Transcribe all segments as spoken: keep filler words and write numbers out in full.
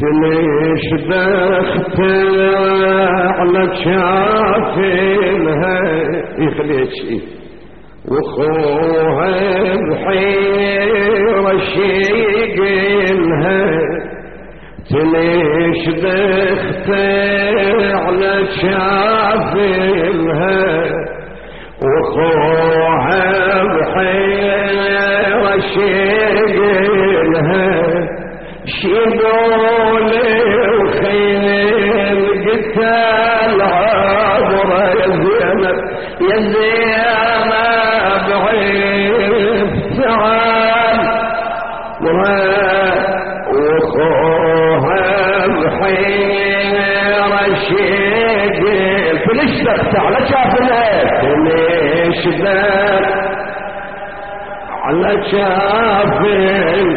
ليش دختع لك شافلها يخليك شيء وخوها بحيرة شيقلها ليش دختع لك شافلها وخوها بحيرة شيقلها شيقولي وخيل قتال عبرة يا زينب يا زينب عيب تعال وخوها بحيرة شيقل فليش دخت على شافلها فليش دخت على شافل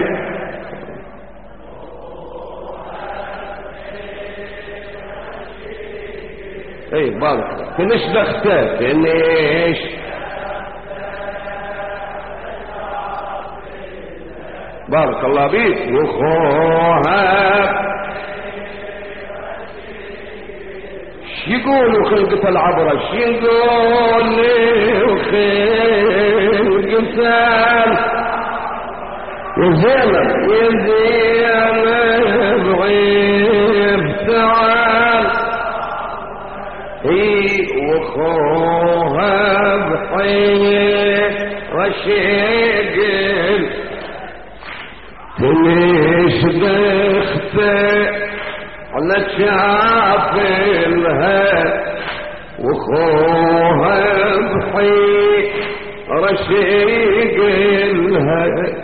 اي بارك فليش دخته فليش بارك الله بيك وخوها شيقولوا خلقة العبرة شيقولوا خلقة يا زينب يا زينب عيب تعال اي وخوها بحير رشيقل ليش دخته على شافلها وخوها بحير رشيقلها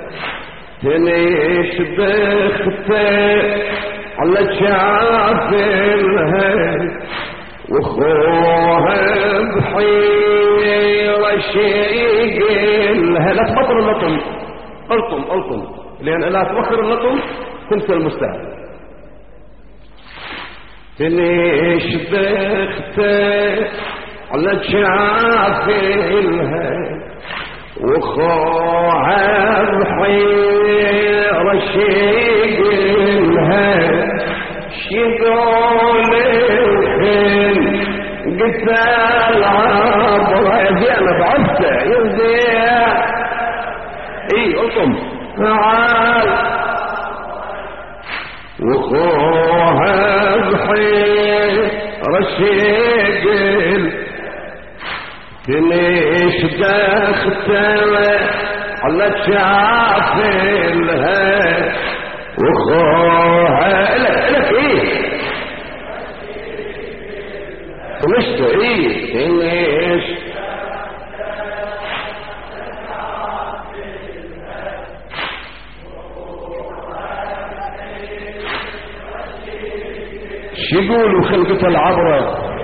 ليش دخته على شافلها وخوها بحيرة شيقلها لا تبطل اللطم الطم الطم لان لا توخر اللطم تنسى المستهل ليش دخته على شافلها وخوها بحيرة شيقلها شيقولي قتال عبرة يا زينب عفته يا زينب اي اطم تعال وخوها بحيرة شيقل ليش دخته على شافلها وخوها لك لك ايه ومش ايه ليش شو يقولوا خلقة العبرة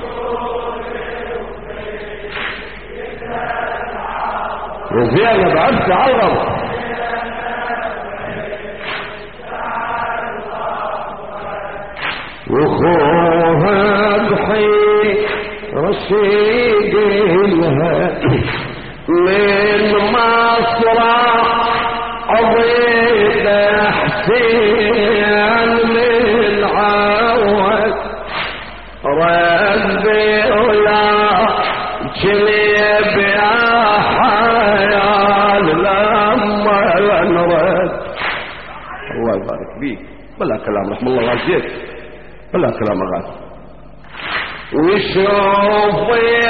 يا زينب عبد عرب وخوها بحير رشيقلها من مصرع عضيد حسين من عوض ربي ولا جليب يا حيال لما نرد الله يبارك بيك بلا كلام رحم الله غازيك بلا كلام غازي وشوف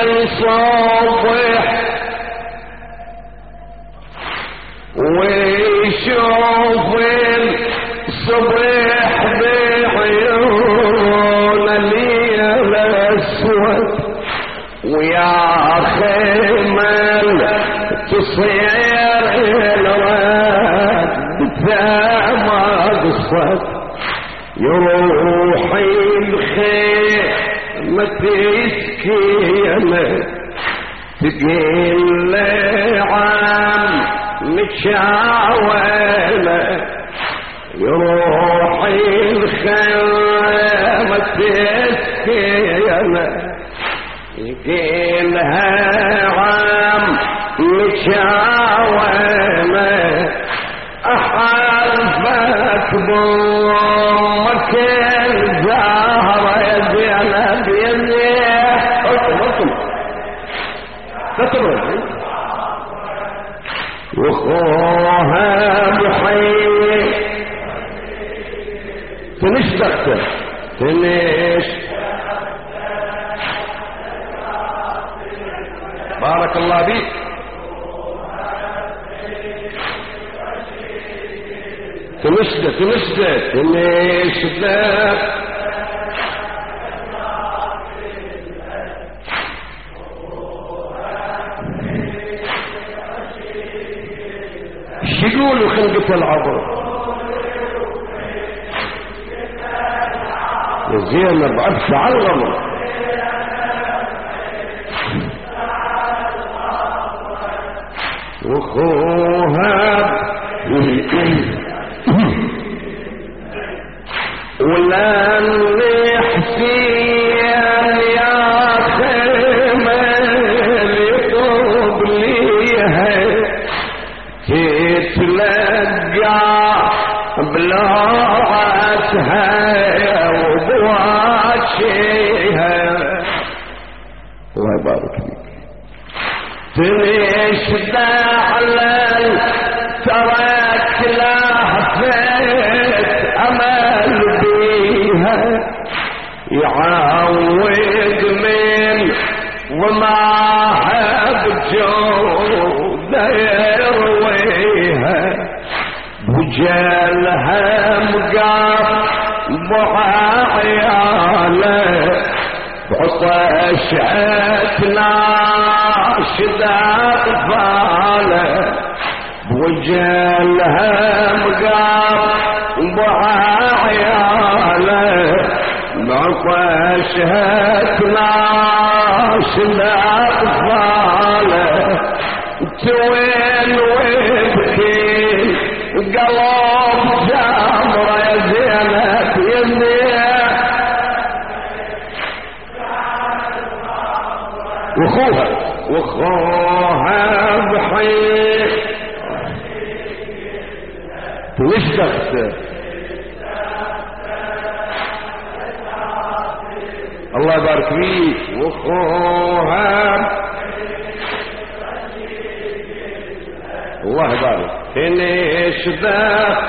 الصبح ويشوف الصبح بعيون الليل الاسود ويا خيمل تصير الرد ما قصت يروحي الخير ما تسكينه تقيل لي عام متشاوله يروحي الخير ما تسكينه يقيلها عام متشاوله احلفك بامك بطن لا تبرد. وخوها بحي تنش دكتور تنش. بارك الله بيك. تنشدة تنشدة تنشدة. شو يقولوا خلقة العبر يا زينب عبس على الغمر. وخوها ولا نحسين يا خمل يطوب ليها تتلقى بلوعتها وبواشيها. الله يبارك فيك. تنشد على ترك لهفت امل بيها يعود من ومعها بجود يرويها. وجالها مقاطع عياله وطشعت ناشد اطفاله. وجالها مقاطع عياله وطشعت ناشد اطفاله. توين ويبكي قلب جمره يا زينب يمنيه. وخوها وخوها بحيث تنشدخت. الله يبارك فيك. وخوها الله يبارك. تنشدخت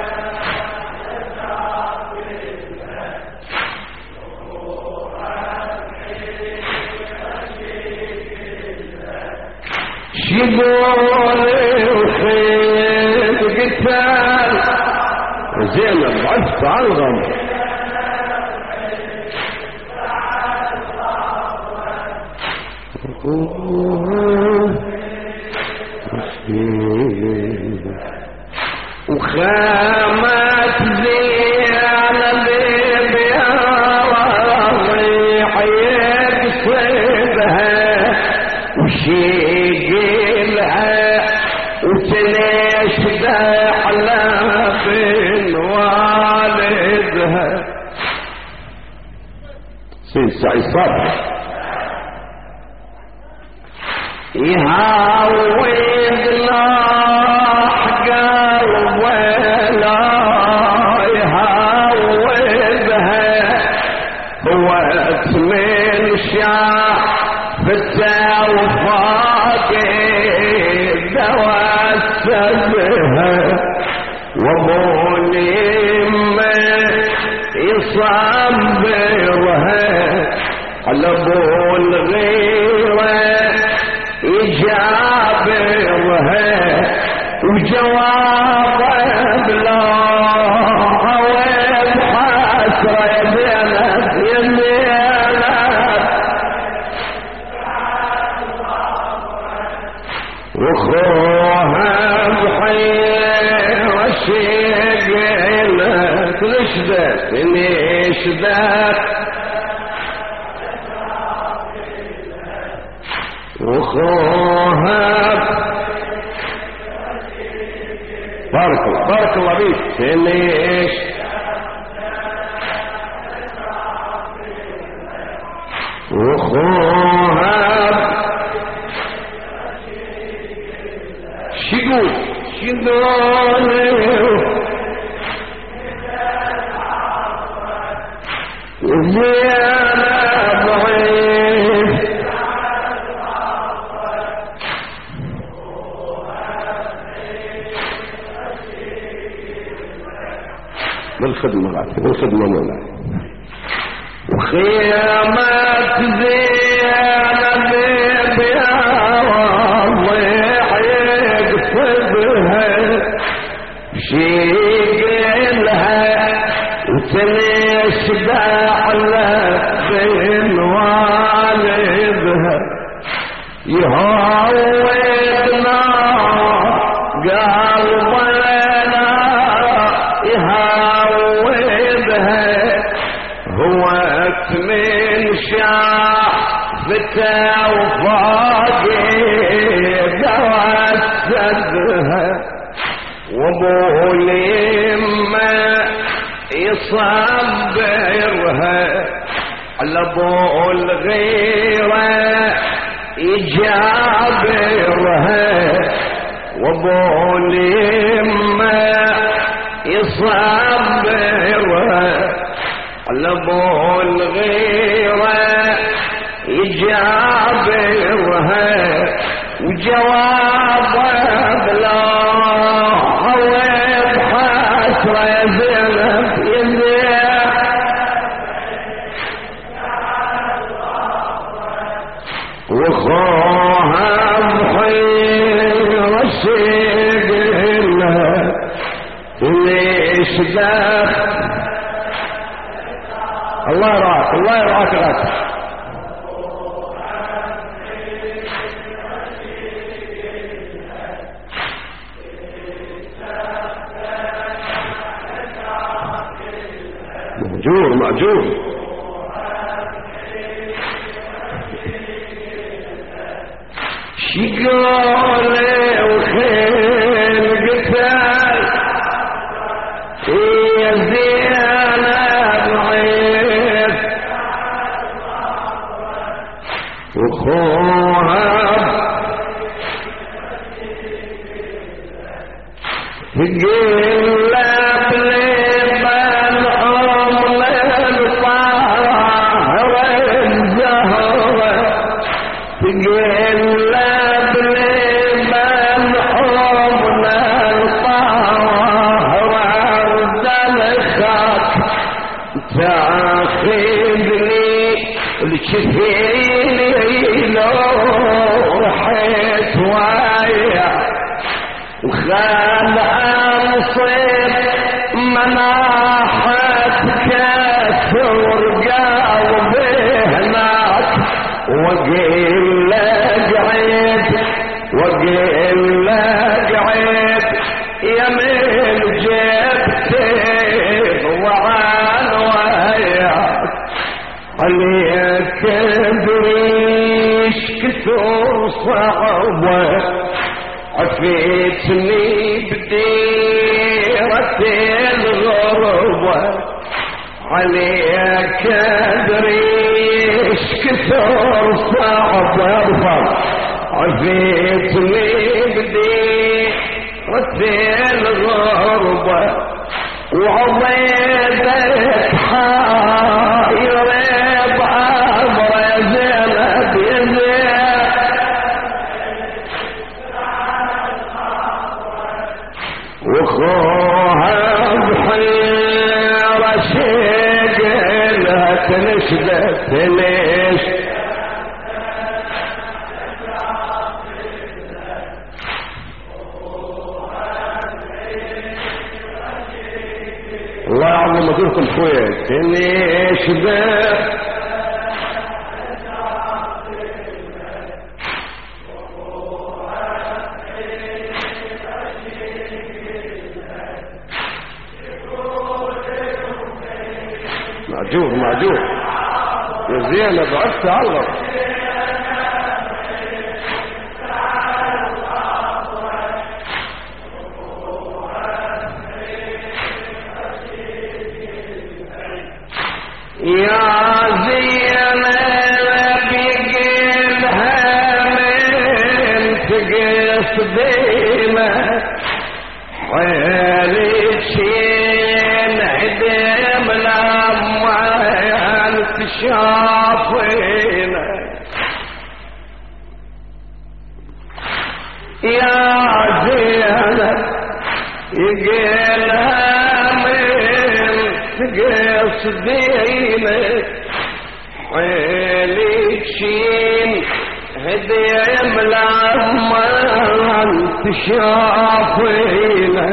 يقول الخيل قتال زينب عفت على الغم. وخامت زينب بيها وضيح يقصدها وشيقلها وتنشد على بن والدها. سيد سعيد صالح يهاود لاحقه ولا يهاودها. هوت من شافته وفاقد دواسبها. وابوني من يصبرها على ابو الغيره يجابرها. وجوابه بلا عوض حسره يا زينب يمينه. وخوها بحير وشيقله تنشدت تنشدت. وخوها بارك الله بارك الله بيك. تنش وخوها شيقول شيقول وزينب ضعيف بالخدمة غاتي بالخدمة مولاي. وخيامات زينب بها والله يقصدها شيقلها وتنشبع بين والدها يهودنا قلبنا يهودها هو من شافته وفاقد وسدها وابو لما يصبرها على ابو الغيره يجابرها وابو لما يصبرها على ابو الغيره يجابرها وجوابه بلا خوف حسره زينب يزيح وخوها بحيره شقلها ليش داخل. الله يرعاك الله يرعاك غاك. مأجور مأجور شقالي وخيل قتال يا زينب عيد وخوها تقل بلبن أم الطاهر الزهرة تقل بلبن أم الطاهر الزلخات تاخذني لشفيني لو رحت ويا وخال انصب مناحت كسر قلبي هناك وقيل قعد وقيل قعد يمين جبتي وعن وياك عليك دريش كثر صعبة عفيتني بديرة الغربة عليك دريش كثر صعبة عفيتني بديرة الغربة وعضيتك حاير بعبر زينب يزيح وخوها بحيرة شقلها تنشدت ليش الله يعظم مديركم شوية تنشدت معجور معجور يا زينب عرفت تعلق يا زينب بقلها من تقص بيمه حيالي شين عدم لما شافينا يا زينب يقلها من تقص دينك حيلي تشين هدي ملعمان تشافينا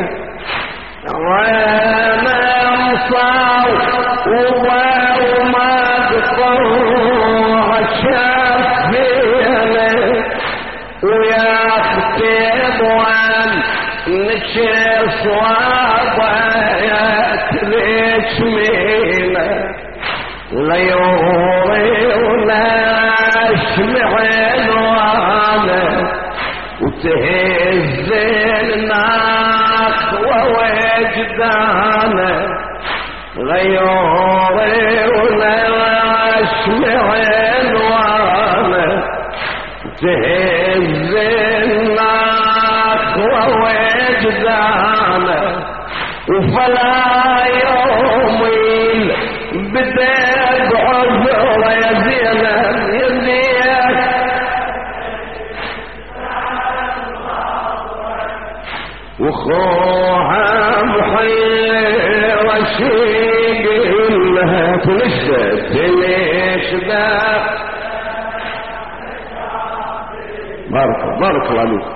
وانا مصاو وما بقوع شافينا ويا خطيب وان نشير صوابات ليش مينا ليوري وناش معين وانا وتهز الناس ووجدانا غيوري وناش معين وانا وتهز الناس ووجدانا وفلا يومين بدأت عذر يا زينب يا زينب وخوها محير شيق لها تنشد ليش ذا بارك بارك الله عليك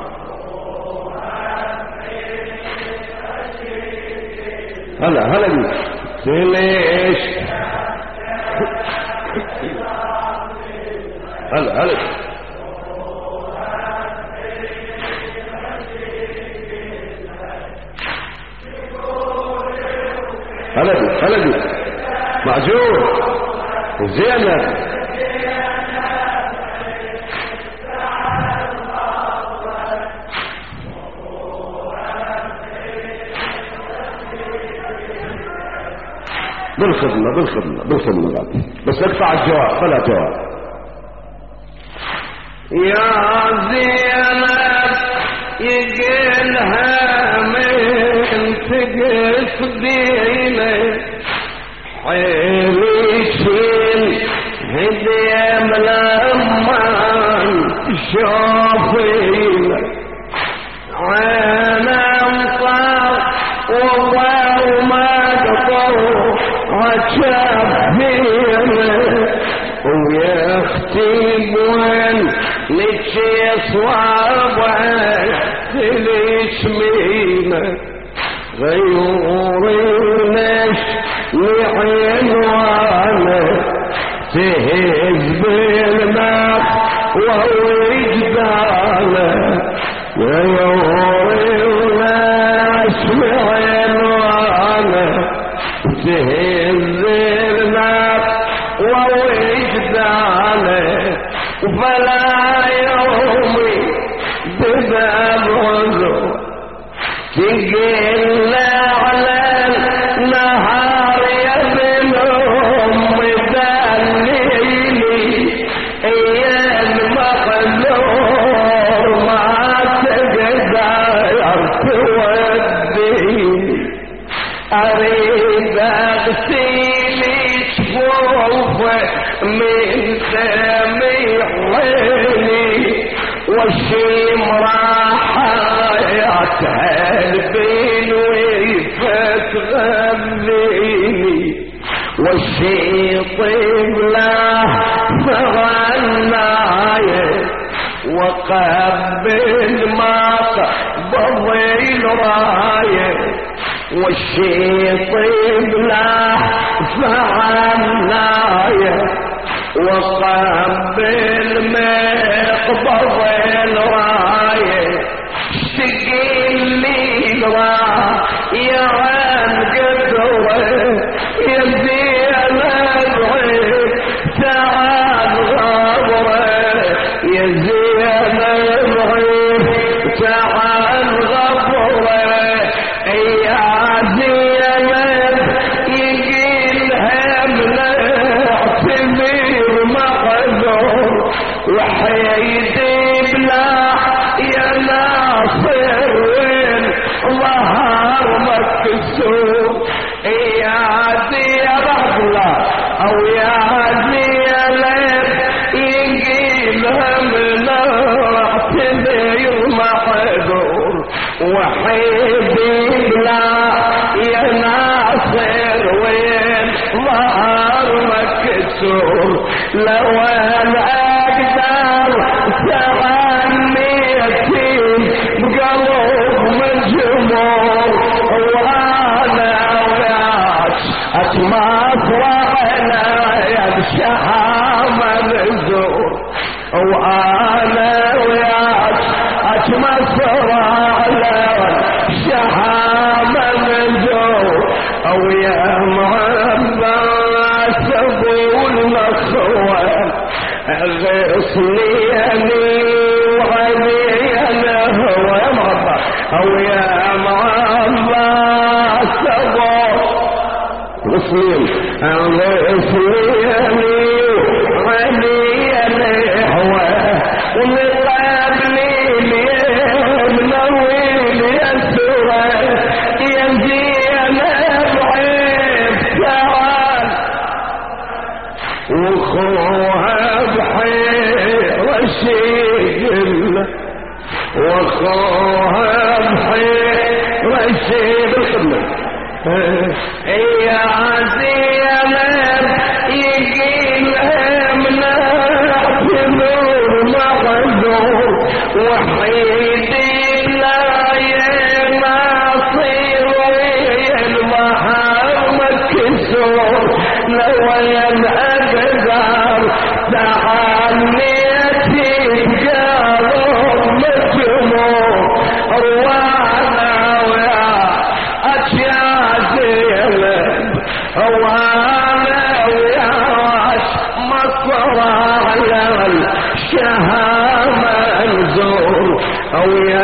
هلا هلا بيك ليش هلا هلا هلا بيك هلا بيك معجون زينب بالخدمة بالخدمة بالخدمة بس اقطع الجواب فلا جواب. يا زينب يقلها من تقف دينك حيلي شيل هدي ملمان تشوفينا عينا مطار والله ما قطر عجبينا ويا اختي بوين نتشي صوابك ليش مينا غيوريناش لعين وانا تهز بالماء ووجدانا غيوريناش لعين وانا تهز الماء ووجدانا فلا يومي بباب عذر تقل على النهار يا ابن امي دليلي ايام مقدور ما تقدر توديني اريد اغسيلي شفوفك من سميع عيني والشيم راحة يتهلبين ويفت غليني والشيطين له فغنايا وقبل ما قبضي الراية والشيطين له فغنايا وقبل ما قبض الراية اشتقي لي الراية عن قدره يا زينب عيد تعال غبره يا زينب عيد تعال غبره يا زينب يقيلها مناعتمير مقدور وحيدي بلا يا ناصر وين ظهر مكسور يا زينب الله او يا زينب يقيلها مناعتمير مقدور وحيدي بلا يا ناصر وين مزور لو انا اقدر تغنيتي بقلب مجمور وانا وياك اتمطرح يا بشهامة مزور وانا وياك اتمطرح شهامة مزور او يا معباس ابو المخوان غصني اني وعلي انا هو يا معباس او يا معباس ابو غصني غصني اني وعلي انا هو ونقابلي اليوم نويل يا سوى يا زينة بعيد تعال وخوها بحير الشيل وخوها بحير الشيل الخدمة يا زينة يجيلها مناح بنور مغزور وحيدي لا يناصير والبحر مكسور لو ينأقدر تعنيتي بقلب مجمور روانا ويا أشياء زينب وانا وياك مصر على الشهامة نزور او يا